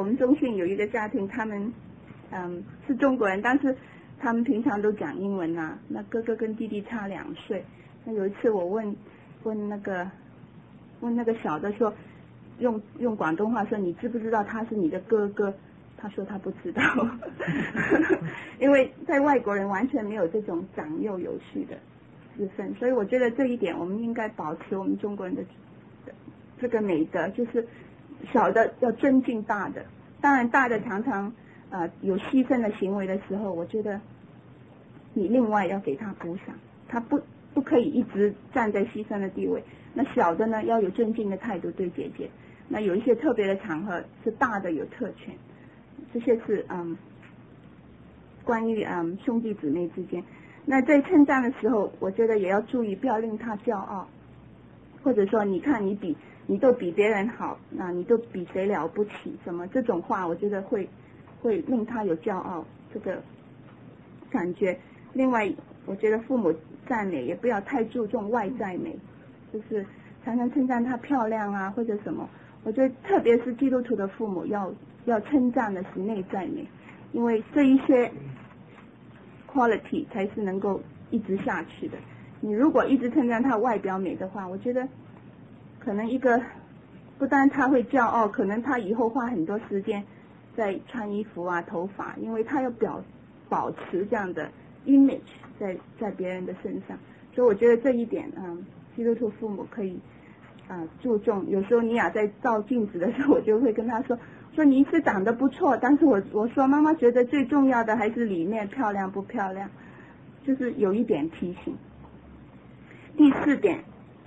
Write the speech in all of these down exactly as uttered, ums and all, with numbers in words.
们中信有一个家庭，他们嗯是中国人，但是他们平常都讲英文啊。那哥哥跟弟弟差两岁。那有一次我问问那个问那个小的说，用用广东话说，你知不知道他是你的哥哥？他说他不知道，因为在外国人完全没有这种长幼有序的之分，所以我觉得这一点我们应该保持我们中国人的这个美德，就是小的要尊敬大的。当然大的常常呃有牺牲的行为的时候，我觉得你另外要给他补偿，他不不可以一直站在牺牲的地位。那小的呢要有尊敬的态度对姐姐。那有一些特别的场合是大的有特权，这些是嗯关于嗯兄弟姊妹之间。那在称赞的时候，我觉得也要注意，不要令他骄傲，或者说你看你比你都比别人好，那你都比谁了不起，什么这种话，我觉得会会令他有骄傲这个感觉。另外，我觉得父母赞美也不要太注重外在美，就是常常称赞她漂亮啊或者什么。我觉得特别是基督徒的父母要要称赞的是内在美，因为这一些 quality 才是能够一直下去的。你如果一直称赞他外表美的话，我觉得可能一个不但他会骄傲，可能他以后花很多时间在穿衣服啊头发，因为他要表保持这样的 image 在在别人的身上。所以我觉得这一点嗯基督徒父母可以啊、呃，注重。有时候尼亚在照镜子的时候，我就会跟他说说你是长得不错，但是我我说妈妈觉得最重要的还是里面漂亮不漂亮，就是有一点提醒。第四点，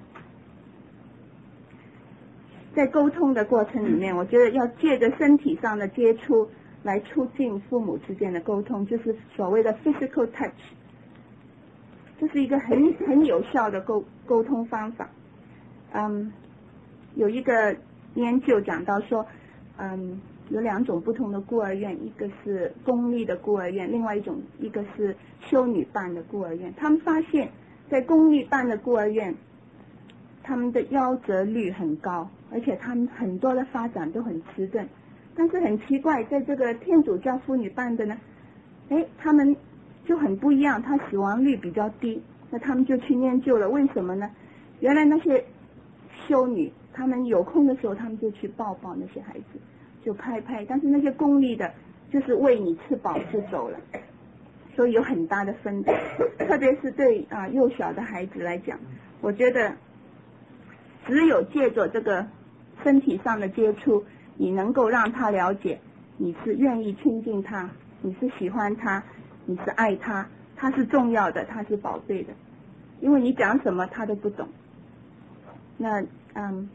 在沟通的过程里面，我觉得要借着身体上的接触来促进父母之间的沟通，就是所谓的 physical touch， 这是一个很很有效的沟沟通方法。嗯，有一个研究讲到说，嗯，有两种不同的孤儿院，一个是公立的孤儿院，另外一种一个是修女办的孤儿院。他们发现，在公立办的孤儿院，他们的夭折率很高，而且他们很多的发展都很迟钝。但是很奇怪，在这个天主教妇女办的呢，哎，他们就很不一样，他死亡率比较低。那他们就去研究了，为什么呢？原来那些修女，他们有空的时候，他们就去抱抱那些孩子，就拍拍。但是那些公立的，就是喂你吃饱就走了，所以有很大的分别。特别是对啊、呃、幼小的孩子来讲，我觉得只有借着这个身体上的接触，你能够让他了解你是愿意亲近他，你是喜欢他，你是爱他，他是重要的，他是宝贝的。因为你讲什么他都不懂。那嗯，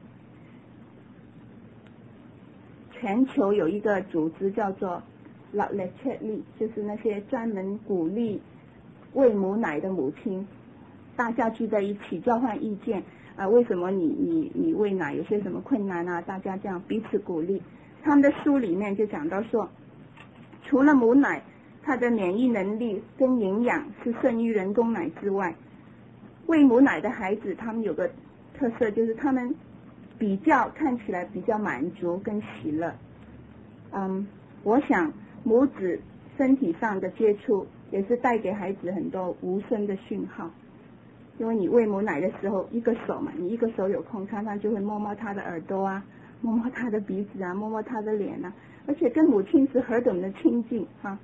全球有一个组织叫做 La Leche， 就是那些专门鼓励喂母奶的母亲，大家聚在一起交换意见啊、呃，为什么你你你喂奶有些什么困难啊？大家这样彼此鼓励。他们的书里面就讲到说，除了母奶它的免疫能力跟营养是胜于人工奶之外，喂母奶的孩子他们有个特色，就是他们比较看起来比较满足跟喜乐。嗯，我想母子身体上的接触也是带给孩子很多无声的讯号。因为你喂母奶的时候，一个手嘛，你一个手有空，常常就会摸摸他的耳朵啊，摸摸他的鼻子啊，摸摸他的脸啊，而且跟母亲是何等的亲近哈。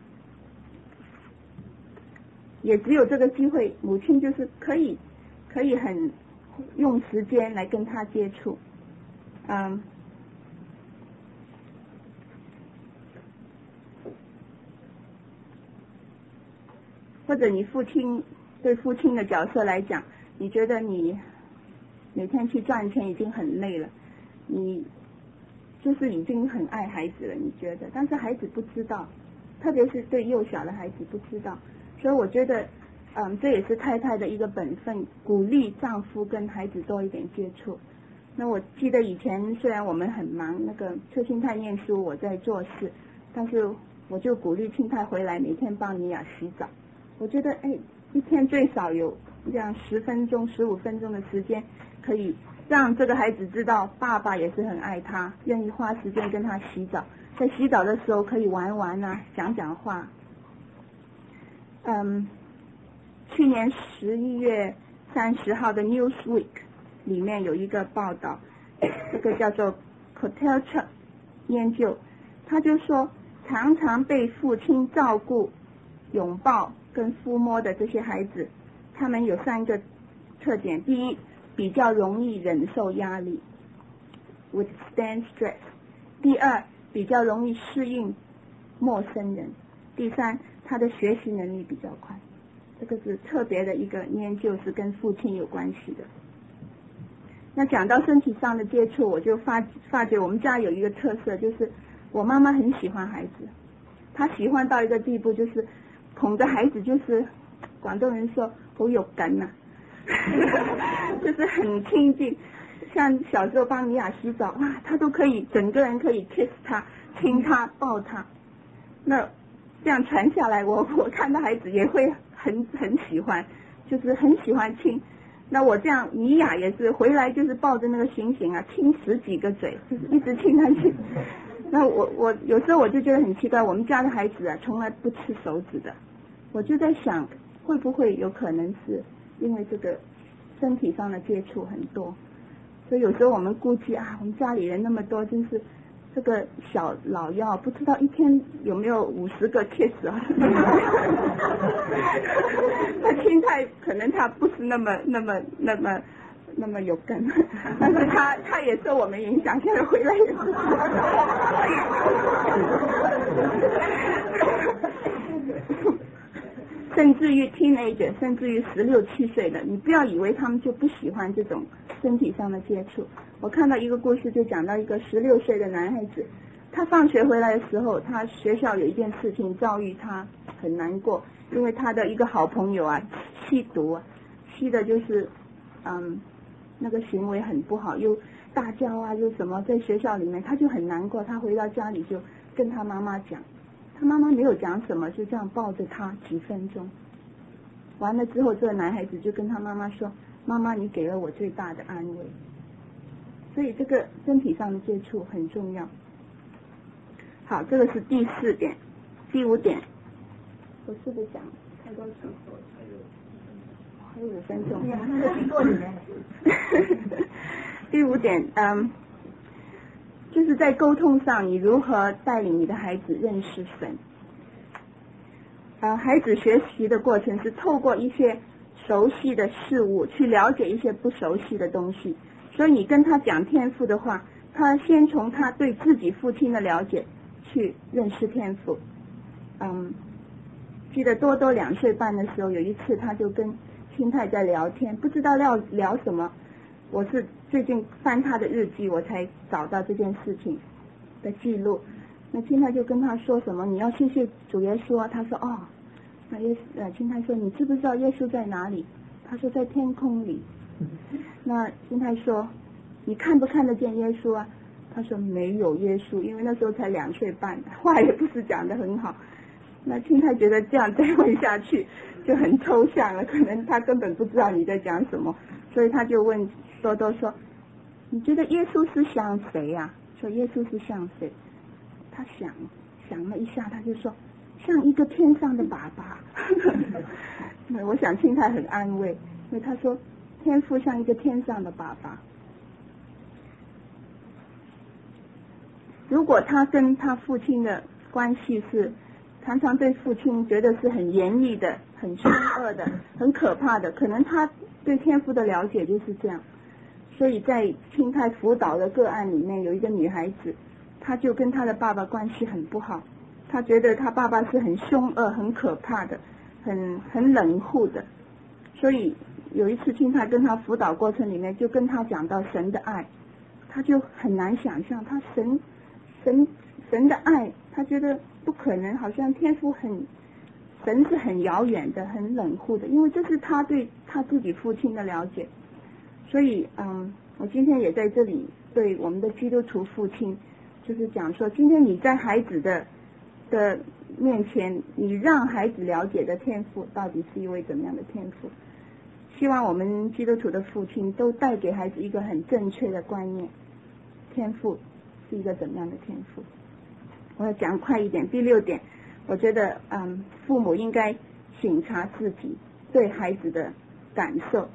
也只有这个机会，母亲就是可以可以很用时间来跟他接触。嗯，或者你父亲对父亲的角色来讲，你觉得你每天去赚钱已经很累了，你就是已经很爱孩子了，你觉得，但是孩子不知道，特别是对幼小的孩子不知道。所以我觉得嗯，这也是太太的一个本分，鼓励丈夫跟孩子多一点接触。那我记得以前虽然我们很忙，那个邱清泰念书，我在做事，但是我就鼓励清泰回来每天帮尼亚洗澡。我觉得哎，一天最少有这样十分钟、十五分钟的时间，可以让这个孩子知道爸爸也是很爱他，愿意花时间跟他洗澡，在洗澡的时候可以玩玩啊，讲讲话。嗯，去年十一月三十号的 Newsweek 里面有一个报道，这个叫做 Kotelchuk 研究，他就说常常被父亲照顾、拥抱跟抚摸的这些孩子，他们有三个特点：第一，比较容易忍受压力 withstand stress； 第二，比较容易适应陌生人；第三，他的学习能力比较快。这个是特别的一个研究，是跟父亲有关系的。那讲到身体上的接触，我就发发觉我们家有一个特色，就是我妈妈很喜欢孩子，她喜欢到一个地步，就是捧着孩子，就是广东人说好有感呐、啊，就是很亲近。像小时候帮米娅洗澡，哇，她都可以整个人可以 kiss 她、亲她、抱她。那这样传下来，我我看到孩子也会很很喜欢，就是很喜欢亲。那我这样，米娅也是回来就是抱着那个醒醒啊，亲十几个嘴，就是一直亲下去。那我我有时候我就觉得很奇怪，我们家的孩子啊，从来不吃手指的。我就在想，会不会有可能是因为这个身体上的接触很多，所以有时候我们估计啊，我们家里人那么多，真是这个小老幺不知道一天有没有五十个 kiss 啊。他心态可能他不是那么那么那么那么有根，但是他他也受我们影响，现在回来也是。甚至于 teenager， 甚至于十六七岁的，你不要以为他们就不喜欢这种身体上的接触。我看到一个故事，就讲到一个十六岁的男孩子，他放学回来的时候，他学校有一件事情遭遇他很难过，因为他的一个好朋友啊吸毒啊，吸的就是嗯那个行为很不好，又大叫啊又什么，在学校里面他就很难过，他回到家里就跟他妈妈讲。他妈妈没有讲什么，就这样抱着他几分钟。完了之后，这个男孩子就跟他妈妈说：“妈妈，你给了我最大的安慰。”所以这个身体上的接触很重要。好，这个是第四点。第五点，我是不是讲太多次？还有五分钟。第五点，嗯。就是在沟通上，你如何带领你的孩子认识神？呃，孩子学习的过程是透过一些熟悉的事物去了解一些不熟悉的东西，所以你跟他讲天赋的话，他先从他对自己父亲的了解去认识天赋。嗯，记得多多两岁半的时候，有一次他就跟青太在聊天，不知道要聊什么。我是最近翻他的日记，我才找到这件事情的记录。那青太就跟他说什么，你要谢谢主耶稣啊。他说哦，那耶呃青太说，你知不知道耶稣在哪里？他说在天空里。那青太说，你看不看得见耶稣啊？他说没有耶稣，因为那时候才两岁半，话也不是讲得很好。那青太觉得这样再问下去就很抽象了，可能他根本不知道你在讲什么，所以他就问多多说，你觉得耶稣是像谁呀、啊？说耶稣是像谁？他想想了一下，他就说像一个天上的爸爸。我想青太很安慰，因为他说天父像一个天上的爸爸。如果他跟他父亲的关系是常常对父亲觉得是很严厉的、很凶恶的、很可怕的，可能他对天父的了解就是这样。所以在青太辅导的个案里面，有一个女孩子，她就跟她的爸爸关系很不好，她觉得她爸爸是很凶恶、很可怕的、很很冷酷的。所以有一次青太跟她辅导过程里面，就跟她讲到神的爱，她就很难想象，她神神神的爱，她觉得不可能，好像天父很神是很遥远的、很冷酷的，因为这是她对她自己父亲的了解。所以嗯，我今天也在这里对我们的基督徒父亲就是讲说，今天你在孩子的的面前，你让孩子了解的天父到底是一位怎么样的天父。 希望我们基督徒的父亲都带给孩子一个很正确的观念，天赋是一个怎么样的天赋。我要讲快一点。第六点，我觉得嗯，父母应该省察自己对孩子的感受。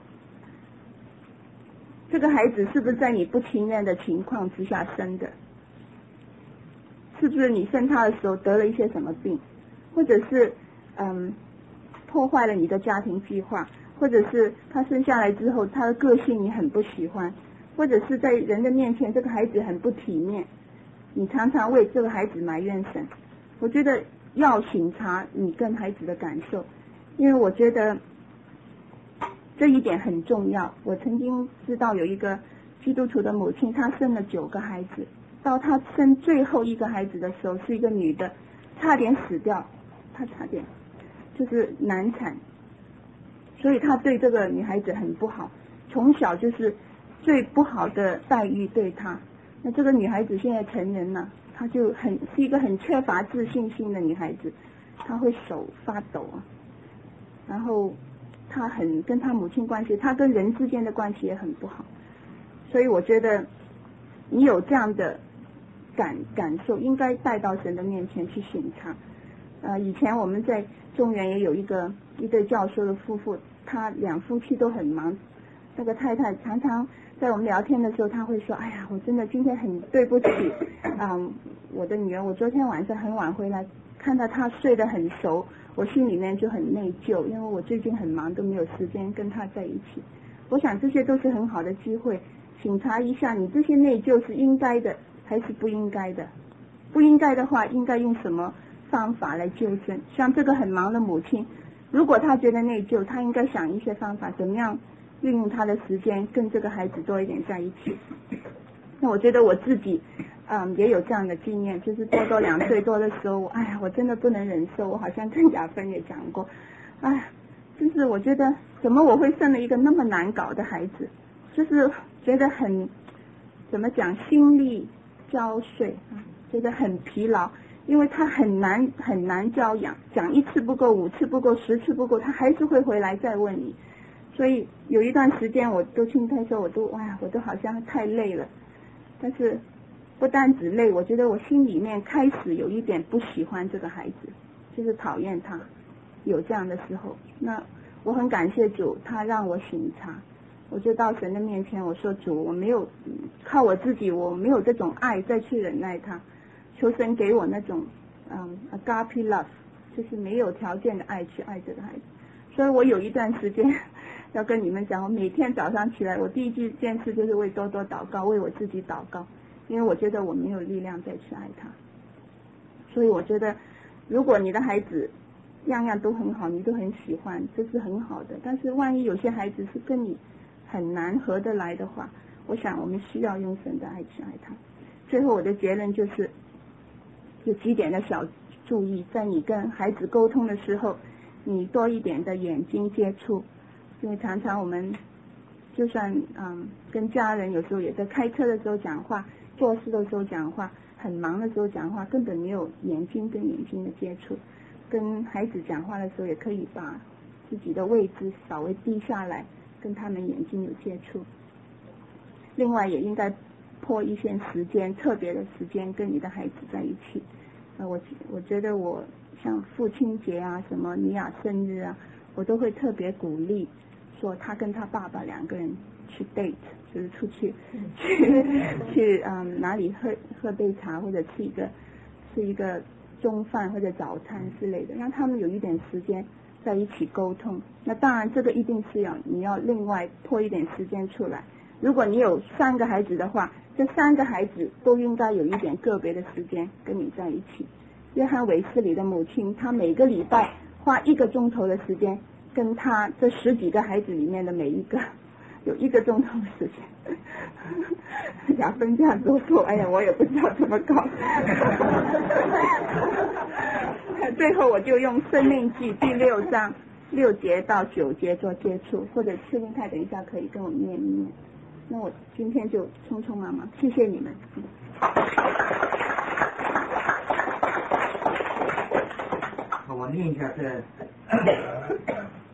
这个孩子是不是在你不情愿的情况之下生的？是不是你生他的时候得了一些什么病，或者是嗯破坏了你的家庭计划，或者是他生下来之后他的个性你很不喜欢，或者是在人的面前这个孩子很不体面，你常常为这个孩子埋怨神。我觉得要省察你跟孩子的感受，因为我觉得这一点很重要。我曾经知道有一个基督徒的母亲，她生了九个孩子，到她生最后一个孩子的时候是一个女的，差点死掉，她差点就是难产，所以她对这个女孩子很不好，从小就是最不好的待遇对她。那这个女孩子现在成人了，她就很是一个很缺乏自信心的女孩子，她会手发抖啊，然后她很跟她母亲关系，她跟人之间的关系也很不好。所以我觉得你有这样的感感受，应该带到神的面前去省察。呃，以前我们在中原也有一个一对教授的夫妇，他两夫妻都很忙。那个太太常常在我们聊天的时候，他会说：“哎呀，我真的今天很对不起，嗯，我的女儿，我昨天晚上很晚回来，看到她睡得很熟，我心里面就很内疚，因为我最近很忙，都没有时间跟她在一起。”我想这些都是很好的机会，审查一下你这些内疚是应该的还是不应该的。不应该的话，应该用什么方法来纠正？像这个很忙的母亲，如果她觉得内疚，她应该想一些方法，怎么样运用她的时间跟这个孩子多一点在一起。那我觉得我自己嗯也有这样的经验，就是多多两岁多的时候，哎呀，我真的不能忍受，我好像跟雅芬也讲过，哎呀，就是我觉得怎么我会生了一个那么难搞的孩子，就是觉得很怎么讲，心力交瘁，觉得很疲劳，因为他很难很难教养，讲一次不够，五次不够，十次不够，他还是会回来再问你。所以有一段时间我都听他说，我都哇，我都好像太累了。但是不单只累，我觉得我心里面开始有一点不喜欢这个孩子，就是讨厌他，有这样的时候。那我很感谢主，他让我省察。我就到神的面前，我说主，我没有靠我自己，我没有这种爱再去忍耐他，求神给我那种嗯 agape love， 就是没有条件的爱去爱这个孩子。所以我有一段时间要跟你们讲，我每天早上起来，我第一件事就是为多多祷告，为我自己祷告，因为我觉得我没有力量再去爱他。所以我觉得如果你的孩子样样都很好，你都很喜欢，这是很好的。但是万一有些孩子是跟你很难合得来的话，我想我们需要用神的爱去爱他。最后我的结论就是有几点的小注意，在你跟孩子沟通的时候，你多一点的眼睛接触，因为常常我们就算嗯跟家人有时候也在开车的时候讲话，做事的时候讲话，很忙的时候讲话，根本没有眼睛跟眼睛的接触。跟孩子讲话的时候也可以把自己的位置稍微低下来，跟他们眼睛有接触。另外也应该拨一些时间，特别的时间跟你的孩子在一起。呃，我我觉得我像父亲节啊，什么尼亚生日啊，我都会特别鼓励说他跟他爸爸两个人去 date， 就是出去去去嗯哪里喝喝杯茶，或者吃一个吃一个中饭或者早餐之类的，让他们有一点时间在一起沟通。那当然这个一定是要你要另外拖一点时间出来。如果你有三个孩子的话，这三个孩子都应该有一点个别的时间跟你在一起。约翰韦斯理的母亲，她每个礼拜花一个钟头的时间跟他这十几个孩子里面的每一个有一个钟头的时间。雅芬这样子说，哎呀，我也不知道怎么搞。最后我就用《生命记》第六章六节到九节做接触，或者次令太等一下可以跟我念一念。那我今天就匆匆忙忙，谢谢你们。 我念一下这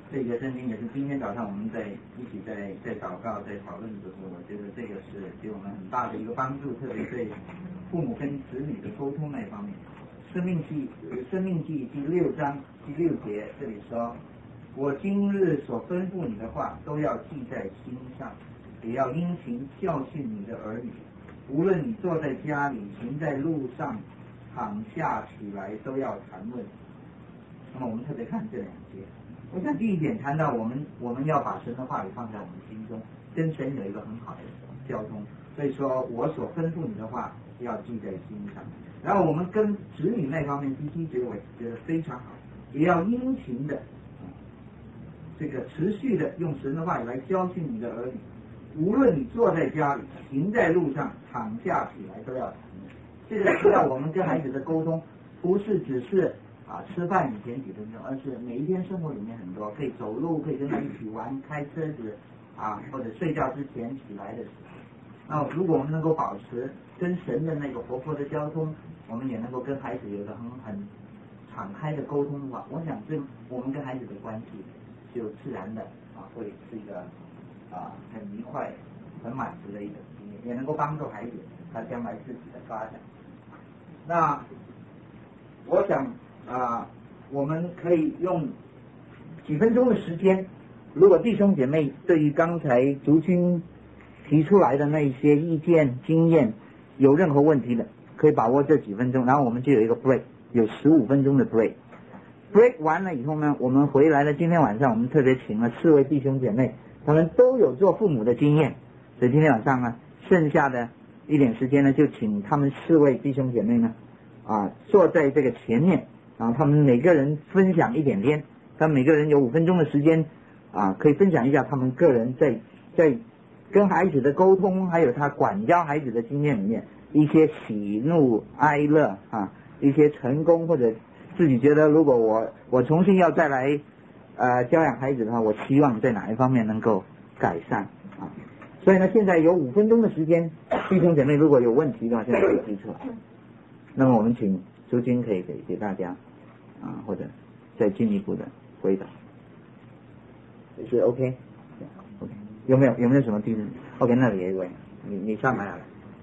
这个圣经也是今天早上我们在一起在在祷告在讨论的时候，我觉得这个是给我们很大的一个帮助，特别对父母跟子女的沟通那一方面。生命记生命记第六章第六节这里说，我今日所吩咐你的话都要记在心上，也要殷勤教训你的儿女，无论你坐在家里行在路上躺下起来都要谈论。那么我们特别看这两节，我想第一点谈到我们我们要把神的话语放在我们心中，跟神有一个很好的交通，所以说我所吩咐你的话要记在心上。然后我们跟子女那方面第七节我觉得非常好，也要殷勤的这个持续的用神的话语来教训你的儿女，无论你坐在家里行在路上躺下起来都要谈论。这个知道我们跟孩子的沟通不是只是啊吃饭以前几分钟，而是每一天生活里面很多可以走路，可以跟他一起玩，开车子啊，或者睡觉之前起来的时候。那如果我们能够保持跟神的那个活泼的交通，我们也能够跟孩子有一个很很敞开的沟通的话，我想这我们跟孩子的关系就自然的啊会是一个啊很愉快很满足的一个经验，也能够帮助孩子他将来自己的发展。那我想啊我们可以用几分钟的时间，如果弟兄姐妹对于刚才竹君提出来的那一些意见经验有任何问题的，可以把握这几分钟，然后我们就有一个 break， 有十五分钟的 break。 break 完了以后呢，我们回来了。今天晚上我们特别请了四位弟兄姐妹，他们都有做父母的经验，所以今天晚上呢，剩下的一点时间呢，就请他们四位弟兄姐妹呢啊坐在这个前面，然后他们每个人分享一点点，他们每个人有五分钟的时间啊，可以分享一下他们个人在在跟孩子的沟通，还有他管教孩子的经验里面一些喜怒哀乐啊，一些成功，或者自己觉得如果我我重新要再来呃教养孩子的话，我希望在哪一方面能够改善啊。所以呢，现在有五分钟的时间，弟兄姐妹如果有问题的话，现在可以提出来。那么我们请朱军可以给给大家啊，或者再进一步的回答，也是 OK。有没有有没有什么地方 ？OK， 那里有一位，你你上来了。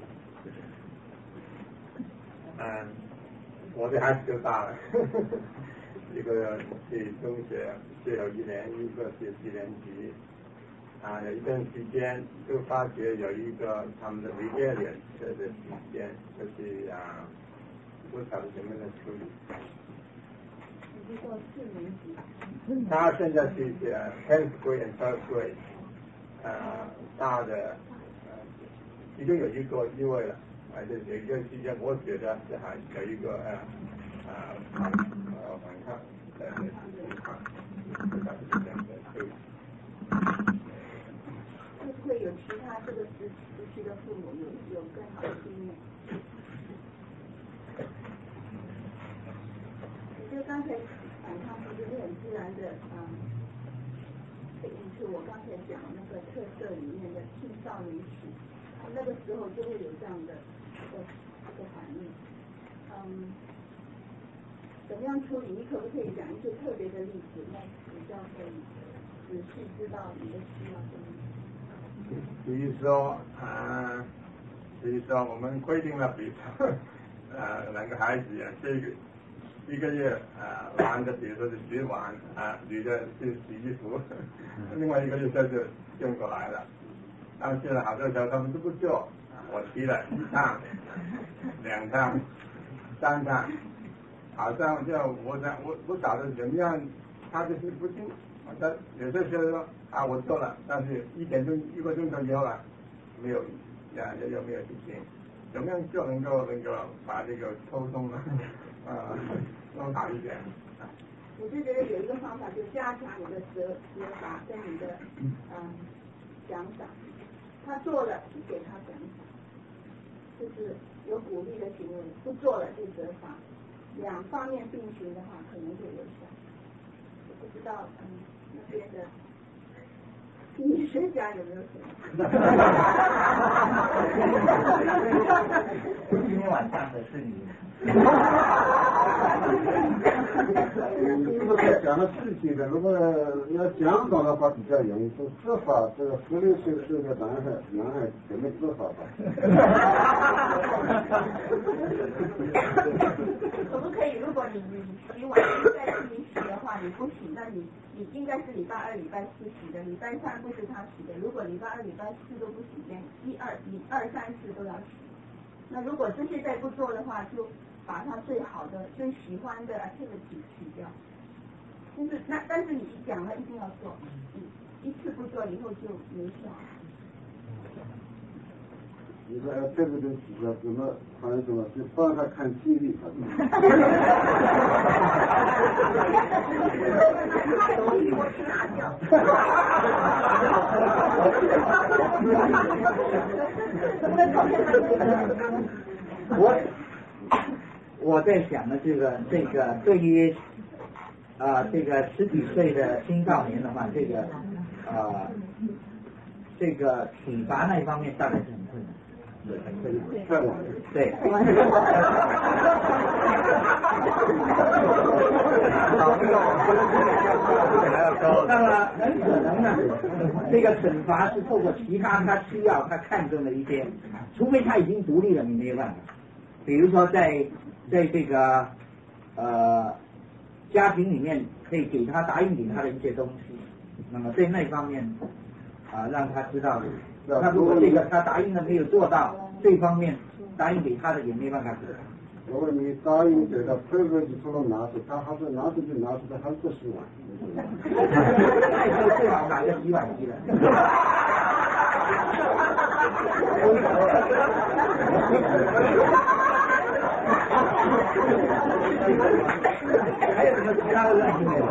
嗯，我的孩子就大了，一个是中学最后一年，一个是四年级。啊，有一段时间就发觉有一个他们的 rebellion 的的时间，就是啊，不晓得怎么的处理。 你说四年级。 他现在是呃 tenth grade and third grade。呃，大的，呃，其中有一个因为了，呃，这有一段时间我觉得是还有一个呃呃反呃反抗的情况，不晓得是这样的对。 会不会有其他这个时时期的父母有有更好的经验？我觉得刚才反抗其实是很自然的，嗯。是我刚才讲那个特色里面的青少年期，那个时候就会有这样的一个一个反应。嗯，怎么样处理？你可不可以讲一些特别的例子，那比较可以仔细知道你的需要什么？ 比如说，啊，比如说我们规定了，比如说，呃，两个孩子啊，这个一个月啊，男的比如说是洗碗啊，女的是洗衣服，另外一个月就是用过来了。但是好多时候他们都不做，我提了一趟、两趟、三趟，好像就我想我我找的怎么样，他就是不听。他有的时候说啊我做了，但是一点钟一个钟头以后了，没有呀，又没有事情。怎么样就能够能够把这个沟通呢？啊，弄好一点。 我就觉得有一个方法，就加强你的责责罚跟你的嗯奖赏。他做了，你给他奖赏，就是有鼓励的行为；不做了就责罚，两方面并行的话，可能就有效。我不知道嗯那边的心理学家有没有什么？ 今天晚上的是你。 你这个是讲的具体的，如果要讲稿的话比较容易。说执法，这个十六岁是个男孩，男孩怎么执法吧？ 可不可以？如果你你洗碗在自己洗的话，你不洗，那你你应该是礼拜二、礼拜四洗的，礼拜三不是他洗的。如果礼拜二、礼拜四都不洗，连一二、一二三四都要洗。那如果这些再不做的话，就把他最好的、最喜欢的 activity 取掉。就是那，但是你讲了一定要做，一次不做以后就没效。 你说这个就指的怎么好像什么，就帮他看 T V 他。 我我在想的这个这个对于啊、呃、这个十几岁的青少年的话，这个啊、呃、这个体罚那一方面大概是很困难。对，对。那么很可能呢，这个惩罚是透过其他他需要、他看中的一些，除非他已经独立了，你没有办法。比如说在在这个呃家庭里面可以给他答应给他的一些东西，那么在那方面啊让他知道。那如果这个他答应的没有做到，这方面答应给他的也没办法做。 如果你答应给他推回去，除了拿出，他还是拿出去拿出去，还是不洗碗。 那时候最好买个洗碗机了。还有什么其他的问题没有？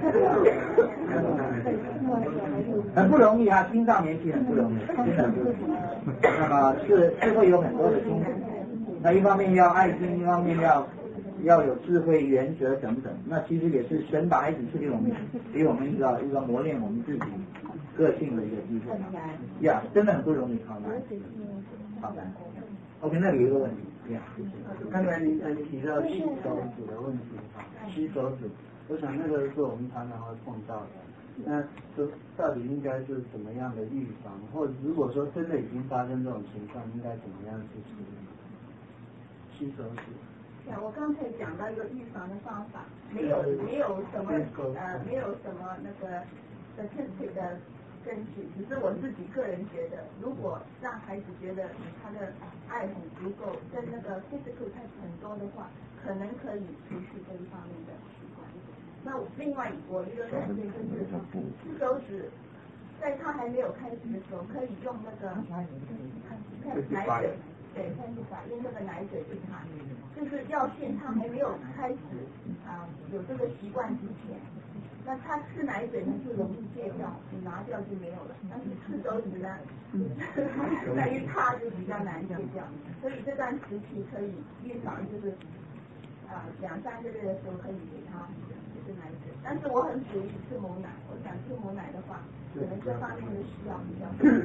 很不容易啊，青少年期很不容易，真的不容易。那么是是会有很多的辛苦，那一方面要爱心，一方面要要有智慧、原则等等。那其实也是神把孩子赐给我们，给我们一个一个磨练我们自己个性的一个机会。呀，真的很不容易，好难，好难。OK， 那里有一个问题，呀， 刚才您曾提到洗手指的问题，洗手指，我想那个是我们常常会碰到的。那这到底应该是怎么样的预防，或者如果说真的已经发生这种情况，应该怎么样去处理？洗手指。 对，我刚才讲到一个预防的方法，没有没有什么呃没有什么那个 statistic 的根据，只是我自己个人觉得，如果让孩子觉得他的爱很足够，跟那个 physical touch 很多的话，可能可以除去这一方面的习惯。那另外我一个感觉就是吃手指，在他还没有开始的时候，可以用那个奶嘴，对，开始打用那个奶嘴给他，就是要限他还没有开始啊、呃、有这个习惯之前，那他吃奶嘴呢就容易戒掉，你拿掉就没有了。但是吃手指呢，在于他就比较难戒掉，所以这段时期可以预防，就是啊、呃、两三个月的时候可以给他。奶嘴，但是我很鼓励吃母奶。我想吃母奶的话，可能这方面的需要比较多。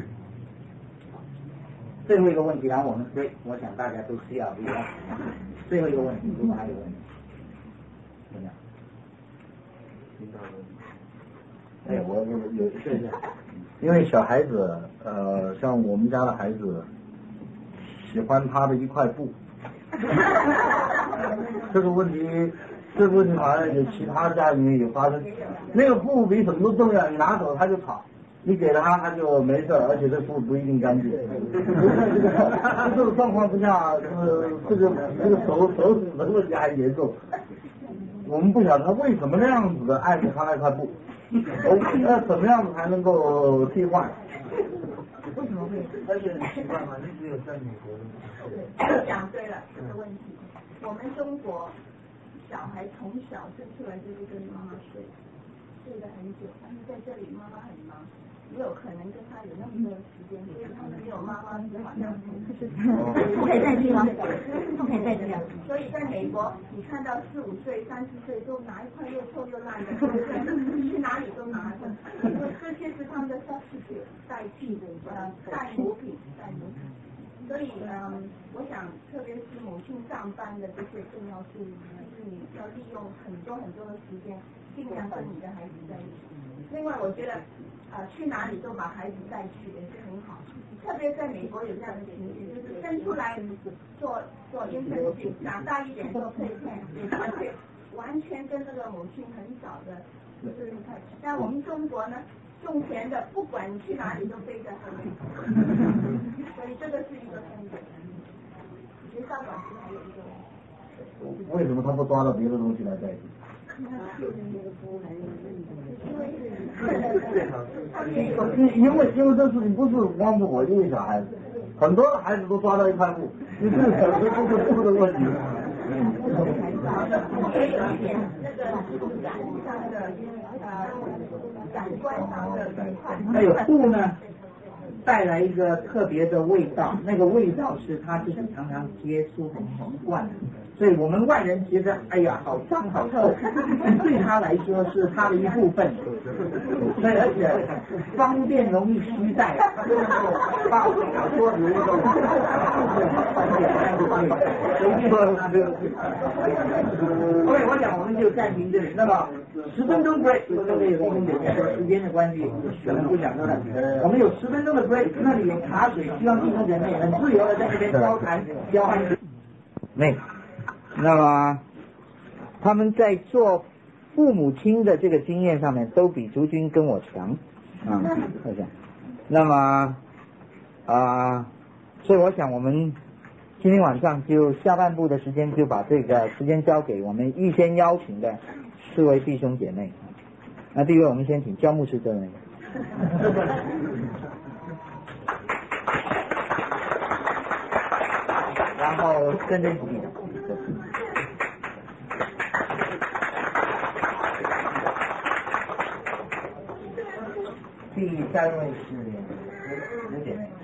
最后一个问题，然后我们对，我想大家都需要一个最后一个问题，如果还有问题，怎么样？ 哎，我有有谢谢，因为小孩子，呃，像我们家的孩子，喜欢他的一块布，这个问题。这个问题好像有其他家里面也发生，那个布比什么都重要，你拿走他就吵，你给了他他就没事，而且这布不一定干净。这种状况之下，呃，这个这个手手指的问题还严重。我们不晓得他为什么那样子的爱着他那块布，那怎么样子才能够替换？ 为什么会？而且很奇怪嘛，你只有在美国的。讲对了这个问题，我们中国。小孩从小生出来就是跟妈妈睡，睡得很久，但是在这里妈妈很忙，没有可能跟他有那么多时间，所以他们没有妈妈只好当不可以再听吗？不可以再这样。所以在美国，你看到四五岁、三四岁都拿一块又臭又烂的，去哪里都拿着，因为这些是他们的 substitute 代替的呃代母品，代母品。 所以嗯，我想特别是母亲上班的这些重要注意，就是你要利用很多很多的时间，尽量跟你的孩子在一起。另外，我觉得呃去哪里都把孩子带去也是很好，特别在美国有这样的情形，就是生出来做做 internship， 长大一点做 placement， 而且完全跟这个母亲很少的就是你看，但我们中国呢？种田的，不管你去哪里都背在后面，所以这个是一个分别。学校老师还有一个， 为什么他不抓到别的东西来代替？因为因为这事情不是光是我一个小孩子，很多孩子都抓到一块布，你是可能都是布的问题。 也有一点那个感上的呃感官上的愉快。 还有布呢，带来一个特别的味道，那个味道是他自己常常接触很习惯的，所以我们外人觉得哎呀好脏好臭，对他来说是他的一部分，所以而且方便容易携带，把小桌子一种很简单就帮你随便说他就 OK， 我想我们就暂停这里。那么十分钟 break， 因为有弟兄姐妹说时间的关系，可能不讲了。我们有十分钟的 break， 那里有茶水，希望弟兄姐妹很自由的在那边交谈交换。没，那么他们在做父母亲的这个经验上面，都比竹君跟我强啊，我想。那么啊，所以我想我们今天晚上就下半部的时间就把这个时间交给我们预先邀请的四位弟兄姐妹。那第一位我们先请焦牧师这位。然后真真鼓励的。第三位是刘姐妹。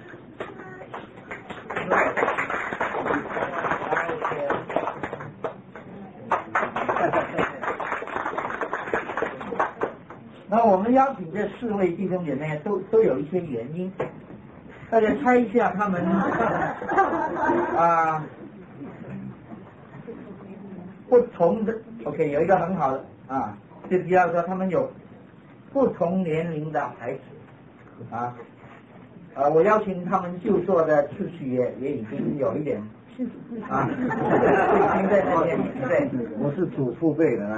那我们邀请这四位弟兄姐妹都都有一些原因，大家猜一下他们啊不同的 OK 有一个很好的啊，就比方说他们有不同年龄的孩子啊，呃我邀请他们就座的次序也也已经有一点啊，已经在那边对， 我是祖父辈的。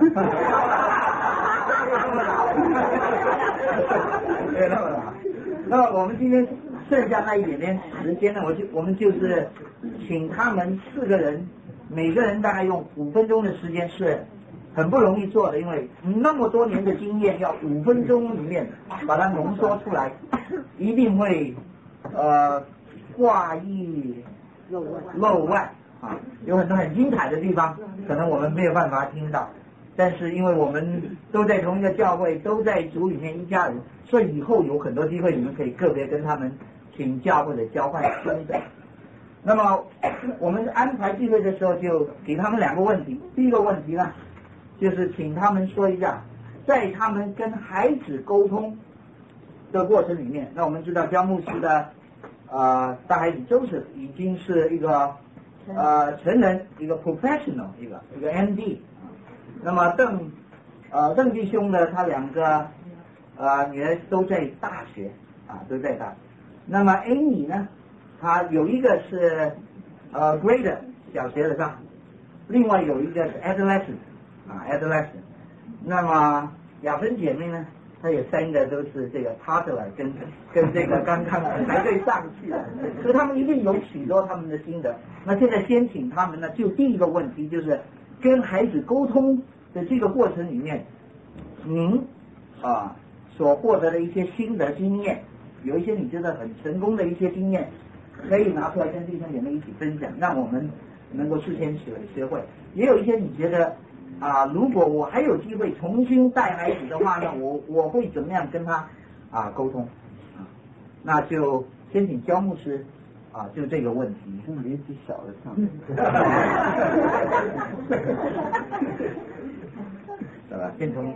对了，那么我们今天剩下那一点点时间呢，我就我们就是请他们四个人，每个人大概用五分钟的时间，是很不容易做的，因为那么多年的经验，要五分钟里面把它浓缩出来，一定会呃挂意漏漏外啊，有很多很精彩的地方，可能我们没有办法听到。但是因为我们都在同一个教会，都在主里面一家人，所以以后有很多机会，你们可以个别跟他们请教或者交换心得。那么我们安排聚会的时候，就给他们两个问题。第一个问题呢，就是请他们说一下，在他们跟孩子沟通的过程里面，那我们知道焦牧师的呃大孩子周是已经是一个呃成人，一个 professional， 一个一个 M D。那么邓呃邓弟兄呢，他两个呃女儿都在大学啊，都在大学。那么 Amy 呢，她有一个是呃 Grader 小学的上，另外有一个是 Adolescent 啊 Adolescent。那么雅芬姐妹呢，她有三个都是这个 Toddler 跟跟这个刚刚还可以上去的，所以他们一定有许多他们的心得。那现在先请他们呢，就第一个问题就是跟孩子沟通的这个过程里面，您啊所获得的一些心得经验，有一些你觉得很成功的一些经验，可以拿出来跟弟兄姐妹一起分享，让我们能够事先学学会。也有一些你觉得啊，如果我还有机会重新带孩子的话呢，我我会怎么样跟他啊沟通啊？那就先请焦牧师啊，就这个问题。 嗯，年纪小的上。 对吧？先从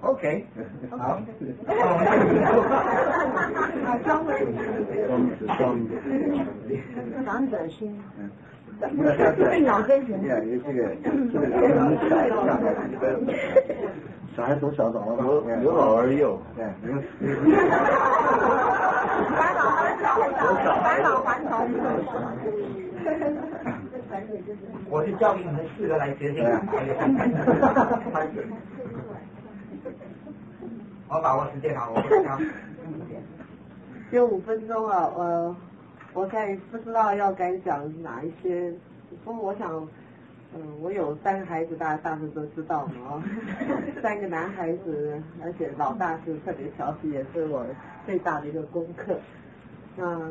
OK， 好， 啊，装回双子双子， 长者心， 对脑跟神， 这个这个小小孩从小长到大，有老而幼，对， 返老还童，返老还童。 我是教你们四个来决定的。我把握时间啊，我不讲。 只有五分钟啊，呃，我该不知道要该讲哪一些。不过我想，嗯、呃，我有三个孩子，大家大致都知道嘛，哦，三个男孩子，而且老大是特别调皮，也是我最大的一个功课。那，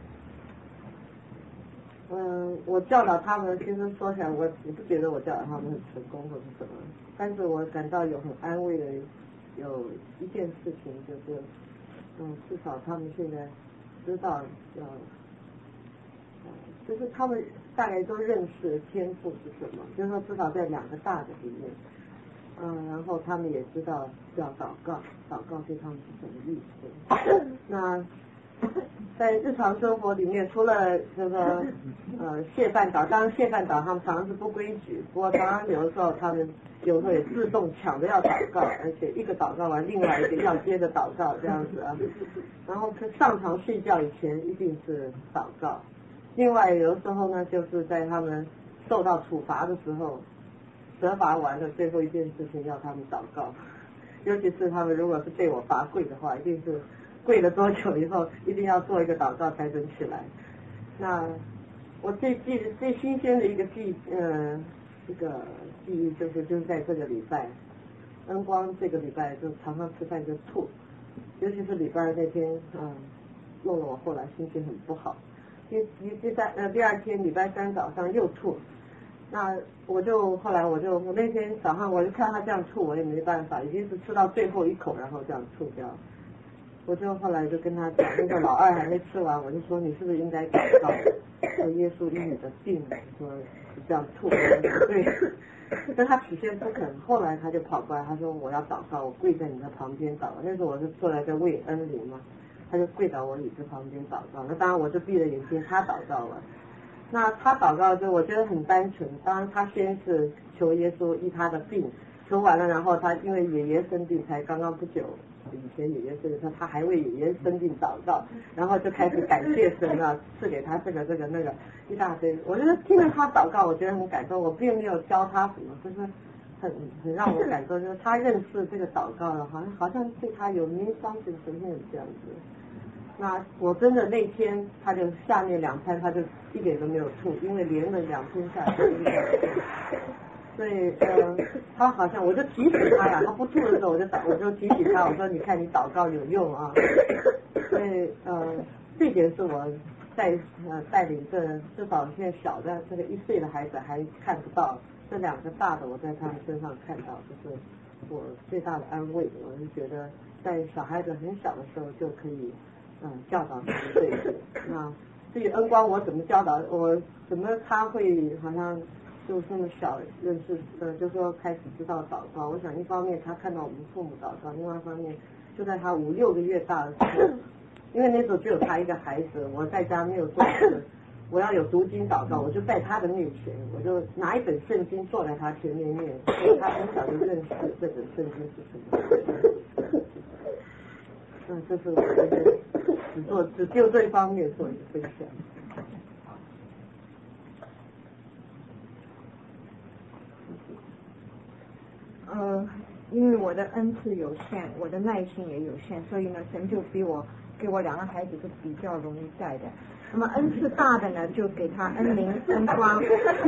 嗯、呃，我教导他们，其实说起来，我也不觉得我教导他们很成功或是什么，但是我感到有很安慰的。有一件事情就是，嗯，至少他们现在知道，呃，呃，就是他们大概都认识天赋是什么，就是说至少在两个大的里面，嗯，然后他们也知道要祷告，祷告对他们是什么意思。那在日常生活里面，除了这个呃谢饭祷，当然谢饭祷他们常常是不规矩，不过常常有的时候他们有时候也自动抢着要祷告，而且一个祷告完，另外一个要接着祷告这样子啊。然后上床睡觉以前一定是祷告，另外有的时候呢，就是在他们受到处罚的时候，责罚完了最后一件事情要他们祷告，尤其是他们如果是被我罚跪的话，一定是。跪了多久以后，一定要做一个祷告才能起来。那我最记最新鲜的一个记，呃，这个记忆就是就是在这个礼拜，恩光这个礼拜就常常吃饭就吐，尤其是礼拜那天，嗯，弄得我后来心情很不好。第第第三呃第二天礼拜三早上又吐，那我就后来我就我那天早上我就看他这样吐，我也没办法，已经是吃到最后一口，然后这样吐掉。我就后来就跟他讲，那个老二还没吃完，我就说你是不是应该祷告，说耶稣医你的病，说这样吐，对，但他起先不肯，后来他就跑过来，他说我要祷告，我跪在你的旁边祷告。那时候我是坐在这为恩灵嘛，他就跪到我椅子旁边祷告。那当然我就闭着眼睛，他祷告了。那他祷告就我觉得很单纯，当然他先是求耶稣医他的病，求完了，然后他因为爷爷生病才刚刚不久。以前爷爷生病，他还为爷爷生病祷告，然后就开始感谢神啊，赐给他这个这个那个一大堆。我觉得听了他祷告，我觉得很感动。我并没有教他什么，就是很很让我感动，就是他认识这个祷告了，好像好像对他有名伤神神面这样子。那我真的那天他就下面两餐他就一点都没有吐，因为连了两天下来。所以呃，他好像我就提醒他呀，他不吐的时候我就祷，我就提醒他，我说你看你祷告有用啊。所以呃，这点是我带呃带领这至少现在小的这个一岁的孩子还看不到，这两个大的我在他们身上看到，这是我最大的安慰。我就觉得在小孩子很小的时候就可以嗯、呃、教导他们这一点。那至于恩光我怎么教导，我怎么他会好像。就这么小认识，呃，就说开始知道祷告。我想一方面他看到我们父母祷告，另外一方面就在他五六个月大的时候，因为那时候只有他一个孩子，我在家没有做事，我要有读经祷告，我就在他的面前，我就拿一本圣经坐在他前面念，所以他很小就认识这本圣经是什么。嗯，这是我觉得只做只就这一方面做一个分享。 呃，因为我的恩赐有限，我的耐心也有限，所以呢，神就比我给我两个孩子是比较容易带的。那么恩赐大的呢，就给他恩灵、恩光。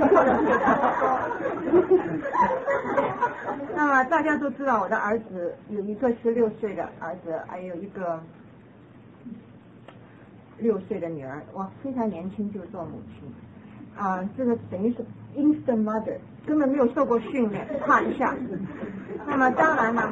那么大家都知道，我的儿子有一个十六岁的儿子，还有一个六岁的女儿，哇，非常年轻就做母亲。啊、呃，这个等于是 instant mother， 根本没有受过训练，啪一下。那么当然了，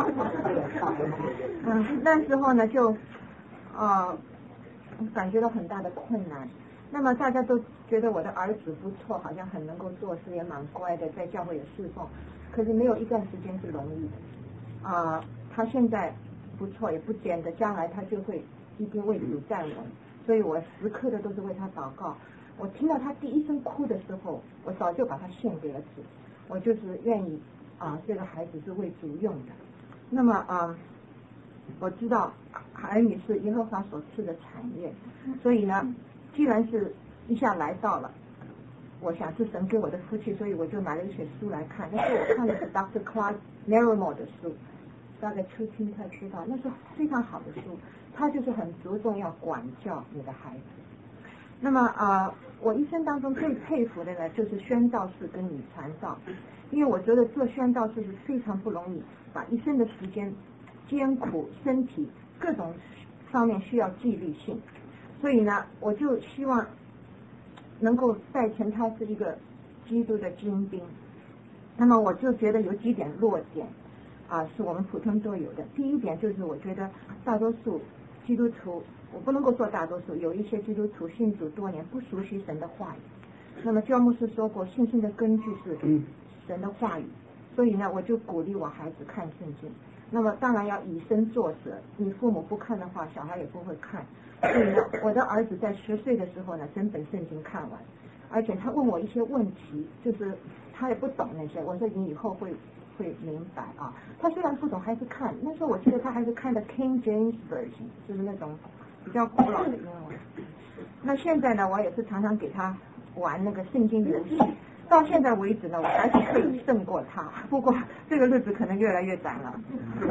嗯，那时候呢就，呃，感觉到很大的困难。那么大家都觉得我的儿子不错，好像很能够做事，也蛮乖的，在教会也侍奉。可是没有一段时间是容易的， 啊、他现在不错，也不见得将来他就会一定为主站稳，所以我时刻的都是为他祷告。我听到他第一声哭的时候，我早就把他献给了主，我就是愿意啊、这个孩子是为主用的。那么啊、我知道儿女是耶和华所赐的产业，所以呢，既然是一下来到了，我想是神给我的福气，所以我就买了一本书来看。那是我看的是 Doctor Clark Merrimore 的书，大概初听才知道，那是非常好的书。他就是很着重要管教你的孩子。那么啊、呃，我一生当中最佩服的呢，就是宣道士跟女传道，因为我觉得做宣道士是非常不容易，把一生的时间艰苦，身体各种方面需要纪律性，所以呢，我就希望能够代成他是一个基督的精兵。那么我就觉得有几点弱点啊，是我们普通都有的。第一点就是我觉得大多数基督徒，我不能够说大多数，有一些基督徒信主多年不熟悉神的话语。那么教牧师说过，信心的根据是神的话语，所以呢，我就鼓励我孩子看圣经。那么当然要以身作则，你父母不看的话，小孩也不会看。所以呢，我的儿子在十岁的时候呢，整本圣经看完，而且他问我一些问题，就是他也不懂那些，我说你以后会会明白啊。他虽然不懂，还是看。那时候我记得他还是看的 King James Version， 就是那种比较古老的英文。那现在呢，我也是常常给他玩那个圣经游戏，到现在为止呢，我还是可以胜过他。不过这个日子可能越来越短了。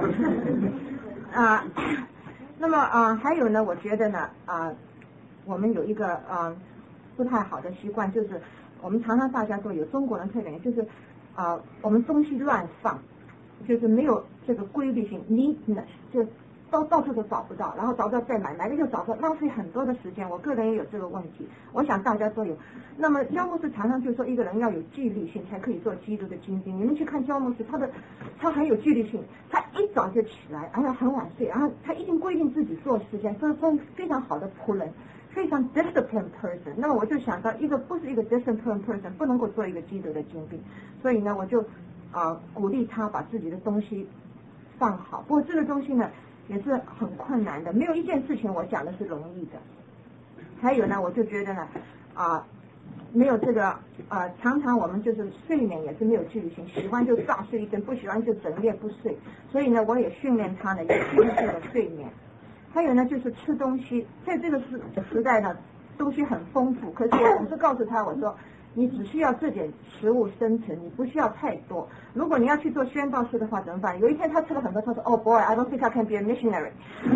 啊，那么啊，还有呢，我觉得呢啊，我们有一个啊不太好的习惯，就是我们常常大家都有，中国人特点就是啊，我们东西乱放，就是没有这个规律性 ，neatness， 就到到处都找不到，然后找不到再买，买了又找不到，浪费很多的时间。我个人也有这个问题，我想大家都有。那么教牧师常常就说，一个人要有纪律性才可以做基督的精兵。你们去看教牧师，他的他很有纪律性，他一早就起来，然后很晚睡，然后他一定规定自己做时间，这是非常好的仆人，非常 disciplined person。那么我就想到，一个不是一个 disciplined person 不能够做一个基督的精兵，所以呢，我就啊、呃、鼓励他把自己的东西放好。不过这个东西呢，也是很困难的，没有一件事情我讲的是容易的。还有呢，我就觉得呢，啊、呃，没有这个啊、呃，常常我们就是睡眠也是没有纪律性，喜欢就大睡一阵，不喜欢就整夜不睡。所以呢，我也训练他呢有纪律性的睡眠。还有呢，就是吃东西，在这个时时代呢，东西很丰富，可是我总是告诉他，我说你只需要这点食物生存，你不需要太多。如果你要去做宣道士的话怎么办？有一天他吃了很多，他说 Oh boy, I don't think I can be a missionary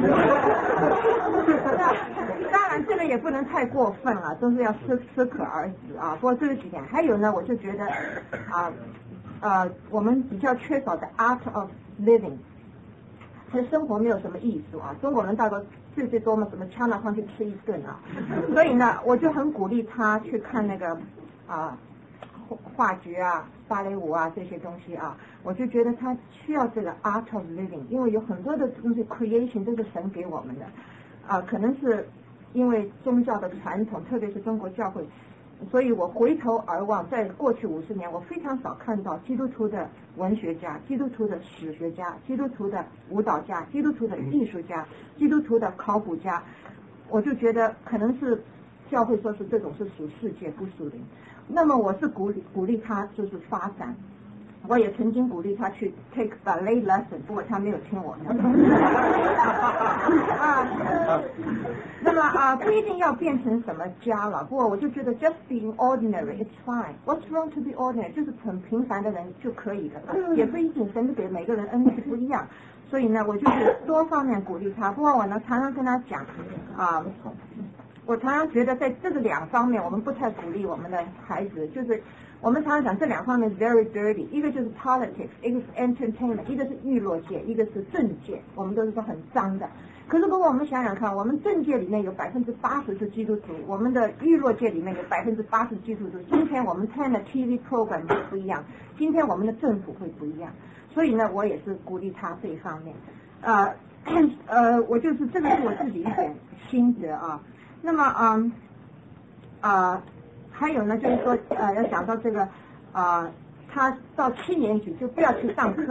当然这个也不能太过分了，都是要适适可而止啊。不过这是几点。还有呢，我就觉得啊呃我们比较缺少的 art of living， 其实生活没有什么艺术啊，中国人大概最最多嘛，什么掐拿上去吃一顿啊。所以呢，我就很鼓励他去看那个啊话剧啊、芭蕾舞啊这些东西啊，我就觉得他需要这个 art of living， 因为有很多的东西 creation 都是神给我们的啊，可能是因为宗教的传统，特别是中国教会。所以我回头而望，在过去五十年，我非常少看到基督徒的文学家、基督徒的史学家、基督徒的舞蹈家、基督徒的艺术家、基督徒的考古家。我就觉得可能是教会说是这种是属世界不属灵。那么我是鼓励鼓励他就是发展。我也曾经鼓励他去 take ballet lesson， 不过他没有听我的。啊，那么啊，不一定要变成什么家了。不过我就觉得 just being ordinary it's fine. What's wrong to be ordinary？ 就是很平凡的人就可以了，也不一定神给每个人恩赐不一样。所以呢，我就是多方面鼓励他。不过我呢，常常跟他讲啊。我常常觉得在这个两方面我们不太鼓励我们的孩子，就是我们常常讲这两方面 very dirty， 一个就是 politics， 一个是 entertainment， 一个是娱乐界，一个是政界，我们都是说很脏的。可是如果我们想想看，我们政界里面有百分之八十是基督徒，我们的娱乐界里面有百分之八十基督徒，今天我们看的 T V program 会不一样，今天我们的政府会不一样。所以呢，我也是鼓励他这一方面。呃呃，我就是这个是我自己一点心得啊。那么嗯呃还有呢，就是说呃要讲到这个啊、呃，他到七年级就不要去上课了，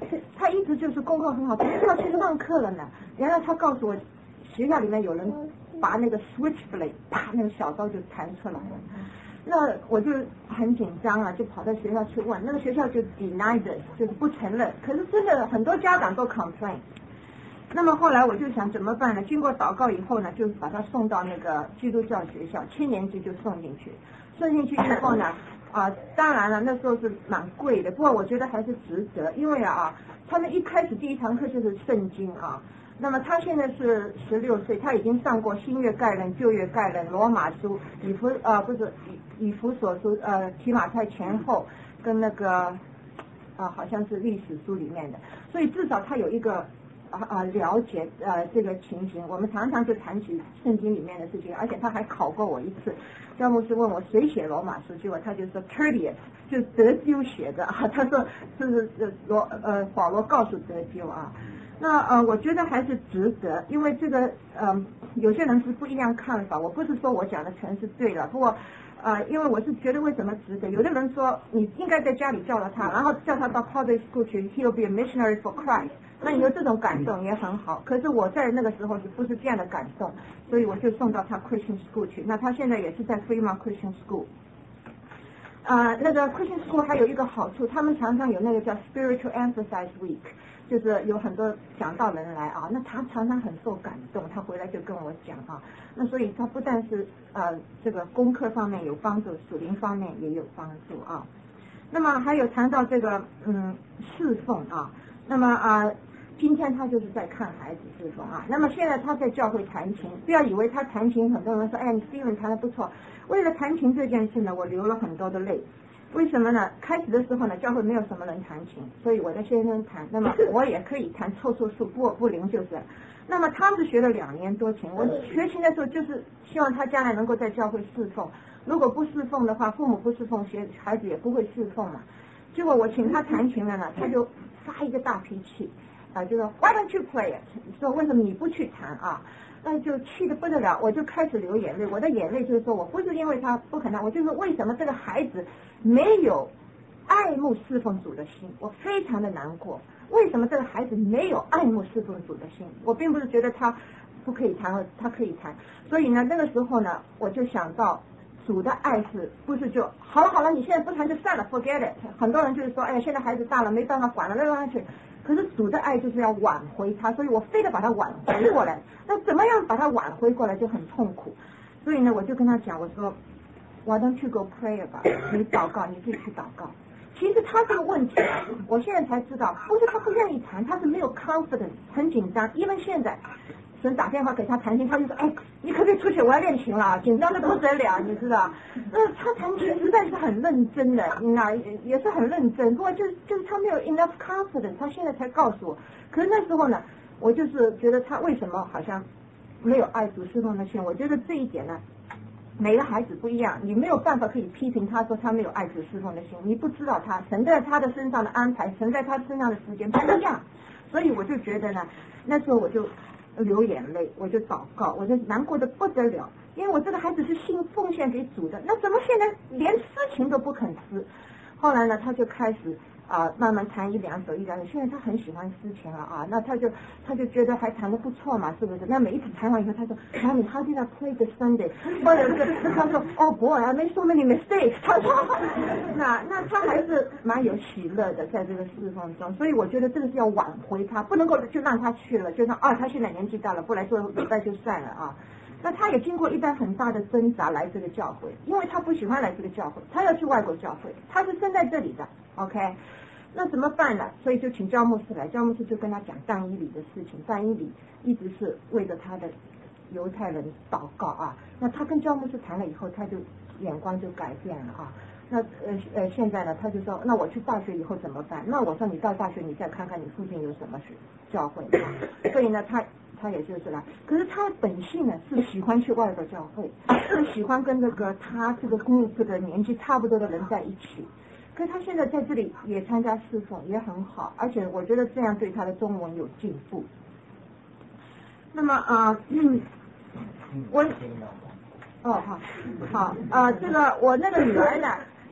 他一直就是功课很好，可是要去上课了呢。原来他告诉我，学校里面有人把那个 switchblade， 啪，那个小刀就弹出来了。那我就很紧张啊，就跑到学校去问，那个学校就 denied， 就是不承认。可是真的很多家长都 complain。那么后来我就想怎么办呢？经过祷告以后呢，就把他送到那个基督教学校，七年级就送进去。送进去以后呢，啊，当然了，那时候是蛮贵的，不过我觉得还是值得，因为啊，他们一开始第一堂课就是圣经啊。那么他现在是十六岁，他已经上过新约概论、旧约概论、罗马书、以弗呃不是以以弗所书呃提马太前后跟那个啊好像是历史书里面的，所以至少他有一个啊啊了解呃这个情形。我们常常就谈起圣经里面的事情，而且他还考过我一次。教牧师问我谁写罗马书，结果他就说 Tertius 就德鸠写的啊，他说这是呃罗呃保罗告诉德鸠啊。那呃，我觉得还是值得，因为这个呃，有些人是不一样看法。我不是说我讲的全是对了，不过呃，因为我是觉得为什么值得？有的人说你应该在家里教导他，然后叫他到 public school 去 ，he'll be a missionary for Christ。那你有这种感动也很好。可是我在那个时候是不是这样的感动？所以我就送到他 Christian school 去。那他现在也是在 Fremont Christian school。呃，那个 Christian school 还有一个好处，他们常常有那个叫 Spiritual Emphasis Week。就是有很多讲道人来啊，那他常常很受感动，他回来就跟我讲啊，那所以他不但是呃这个功课方面有帮助，属灵方面也有帮助啊。那么还有谈到这个嗯侍奉啊，那么啊今天他就是在看孩子侍奉啊，那么现在他在教会弹琴，不要以为他弹琴，很多人说哎你 Steven 弹得不错，为了弹琴这件事呢，我流了很多的泪。为什么呢？开始的时候呢，教会没有什么人弹琴，所以我的先生弹，那么我也可以弹，凑凑数，不不灵就是。那么他是学了两年多琴，我学琴的时候就是希望他将来能够在教会侍奉，如果不侍奉的话，父母不侍奉，学孩子也不会侍奉嘛。结果我请他弹琴了呢，他就发一个大脾气啊，就说 Why don't you play it？ 说为什么你不去弹啊？那就气得不得了，我就开始流眼泪。我的眼泪就是说我不是因为他不肯弹，我就是为什么这个孩子没有爱慕侍奉主的心，我非常的难过。为什么这个孩子没有爱慕侍奉主的心？我并不是觉得他不可以弹，他可以弹。所以呢，那个时候呢，我就想到主的爱是不是就好了好了，你现在不弹就算了 ，forget it。很多人就是说，哎呀，现在孩子大了，没办法管了，让他去。可是主的爱就是要挽回他，所以我非得把他挽回过来。那怎么样把他挽回过来就很痛苦。所以呢，我就跟他讲，我说 Why don't you go pray 吧？你祷告，你自己去祷告。其实他这个问题啊，我现在才知道，不是他不愿意谈，他是没有 confidence， 很紧张。因为现在神打电话给他弹琴，他就说，哎，你可不可以出去？我要练琴了，紧张的不得了，你知道？那他弹琴实在是很认真的，那也是很认真。不过就就是他没有 enough confidence， 他现在才告诉我。可是那时候呢，我就是觉得他为什么好像没有爱主侍奉的心？我觉得这一点呢，每个孩子不一样，你没有办法可以批评他说他没有爱主侍奉的心，你不知道他神在他的身上的安排，神在他身上的时间不一样。所以我就觉得呢，那时候我就流眼泪，我就祷告，我就难过的不得了，因为我这个孩子是信奉献给主的，那怎么现在连私情都不肯私？后来呢，他就开始啊、呃，慢慢弹一两首一两首，现在他很喜欢私情了啊，那他就他就觉得还弹得不错嘛，是不是？那每一次弹完以后，他说 Mommy, how did I play this Sunday？ 或者是他说 Oh boy, I made so many mistakes。他说那那他还是蛮有喜乐的在这个侍奉中，所以我觉得这个是要挽回他，不能够就让他去了，就说啊他现在年纪大了，不来做礼拜就算了啊。那他也经过一段很大的挣扎来这个教会，因为他不喜欢来这个教会，他要去外国教会，他是生在这里的 ，OK。那怎么办呢？所以就请教牧师来，教牧师就跟他讲但以理的事情。但以理一直是为着他的犹太人祷告啊。那他跟教牧师谈了以后，他就眼光就改变了啊。那呃呃，现在呢，他就说，那我去大学以后怎么办？那我说你到大学你再看看你附近有什么教会啊。所以呢，他他也就是来，可是他本性呢是喜欢去外国教会，是喜欢跟那个他这个group的年纪差不多的人在一起。可是他现在在这里也参加侍奉也很好，而且我觉得这样对他的中文有进步。那么啊、呃，嗯，我哦好好啊、呃，这个我那个女儿呢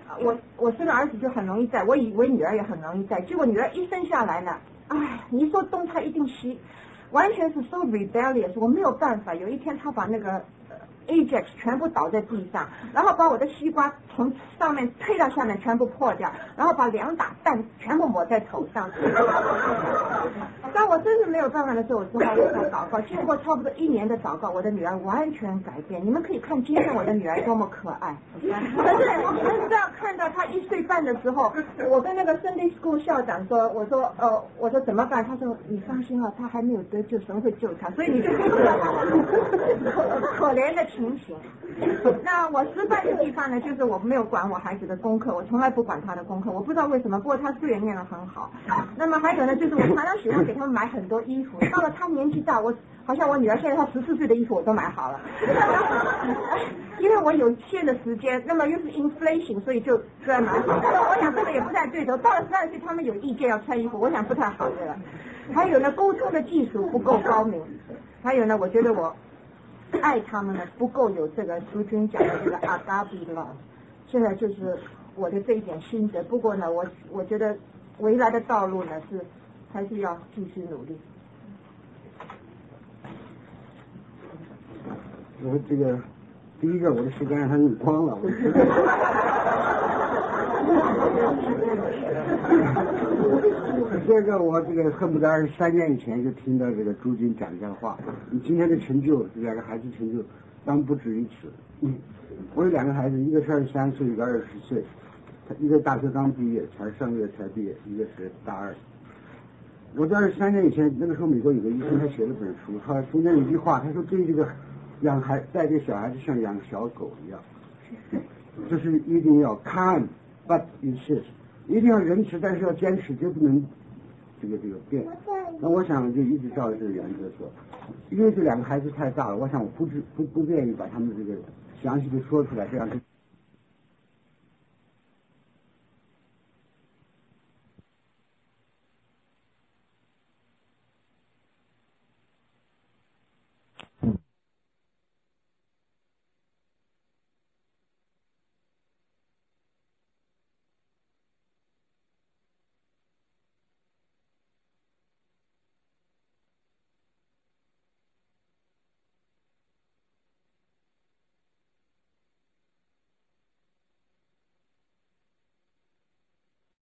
我我生了儿子就很容易在，我以为女儿也很容易在，结果女儿一生下来呢，哎，你说东她一定西，完全是 so rebellious， 我没有办法。有一天她把那个 Ajax 全部倒在地上，然后把我的西瓜从上面推到下面全部破掉，然后把两打蛋全部抹在头上。当我真是没有办法的时候，我只好为她祷告。经过差不多一年的祷告，我的女儿完全改变。你们可以看今天我的女儿多么可爱。可是我这样看到她一岁半的时候，我跟那个 Sunday School 校长说，我说呃，我说怎么办？他说你放心啊，她还没有得救，神会救她。所以你就看到可可怜的情形。那我失败的地方呢，就是我没有管我孩子的功课，我从来不管他的功课，我不知道为什么，不过他书也念得很好。那么还有呢，就是我常常喜欢给他们买很多衣服，到了他年纪大，我好像我女儿现在她十四岁的衣服我都买好了，因为我有限的时间，那么又是 inflation， 所以就这样买好。我想这个也不太对头，到了十二岁他们有意见要穿衣服，我想不太好对了。还有呢，沟通的技术不够高明，还有呢，我觉得我爱他们呢不够有这个淑君讲的这个 agape love， 现在就是我的这一点心得。不过呢，我我觉得未来的道路呢是还是要继续努力。 我这个第一个我的时间还用光了，我这个我这个恨不得二十三年以前就听到这个朱军讲这样的话。你今天的成就，两个孩子成就，当不止于此。嗯，我有两个孩子，一个是二十三岁，一个二十岁，一个大学刚毕业，才上个月才毕业，一个是大二。我在二十三年以前，那个时候美国有个医生，他写了本书，他中间有一句话，他说对这个养孩带这小孩子像养小狗一样，就是一定要 kind but insist， 一定要仁慈，但是要坚持，绝不能这个这个变。那我想就一直照着这个原则做，因为这两个孩子太大了，我想我不不不不愿意把他们这个详细的说出来，这样就。